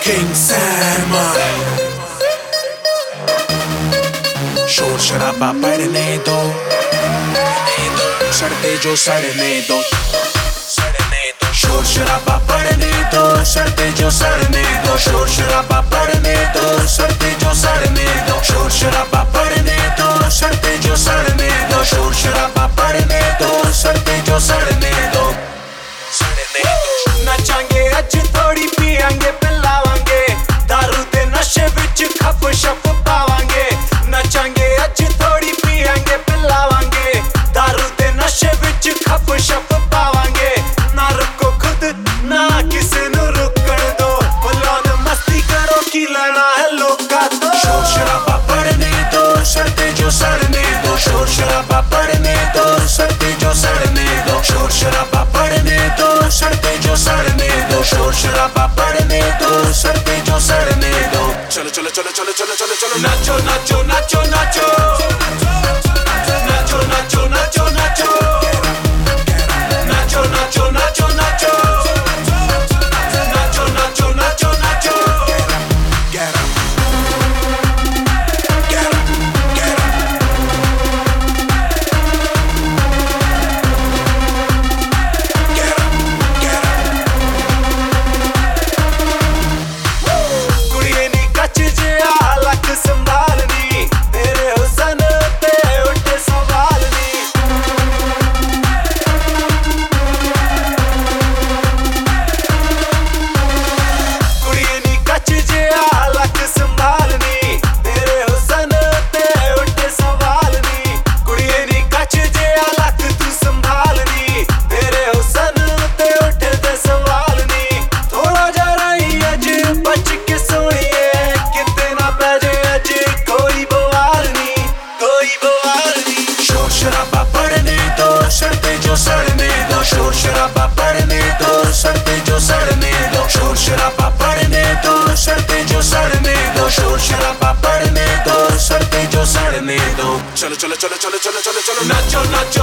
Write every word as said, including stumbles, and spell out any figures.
King Salmon शोर शराबा पड़ने दो, सड़ते जो सड़ने दो, शोर शराबा पड़ने दो, सड़ते जो सड़ने दो, शोर शराबा पड़ने दो, सड़ते जो सड़ने दो, शोर शराबा पड़ने दो, सड़ते जो सड़ने दो, शोर शराबा पड़ने दो, सड़ते जो सड़ने दो, सड़ने दो। नचांगे अज थोड़ी पियांगे पिलावांगे, दारू दे नशे विच खप शप पावांगे। नचांगे अज थोड़ी पियांगे पिलावांगे, दारू दे नशे विच खप शप पावांगे। ना रुको खुद ना किसे नू रुकण दो, बुलान मस्ती करो की लेना है लोका तो। शोर शराबा पड़ने दो, सड़ते जो सड़ने दो, शोर शराबा पड़ने दो, सड़ते जो सड़ने दो, शोर शराबा पड़ने दो, सड़ते जो सड़ने दो, शोर शराबा पड़ने दो, सड़ते जो सड़ने दो। चलो चलो चलो चलो चलो चलो चलो नाचो नाचो नाचो नाचो नाचो नाचो नाचो नाचो नाचो नाचो नाचो नाचो नाचो नाचो नाचो नाचो get up get up get up get up get up कुड़िए नी कच जिया लक संभालनी, तेरे हुसन ते उठे सवालनी। कुड़िए नी कच जिया लक संभालनी, तेरे हुसन ते उठे सवालनी। कुड़िए नी कच जिया लक तू संभालनी, तेरे हुसन ते उठे ते सवालनी। थोड़ा जा रही अज बच के सोनिए, किते ना पै जे अज कोई बवाल नी, कोई बवाल नी। शोर शराबा पड़ने दो, सड़ते जो सड़ने दो, शोर शराबा पड़ने दो, सड़ते जो सड़ने दो, शोर शराबा पड़ने दो, सड़ते जो सड़ने दो, शोर शराबा पड़ने दो, सड़ते जो सड़ने दो। चलो चलो चलो चलो चलो चलो चलो नाचो नाचो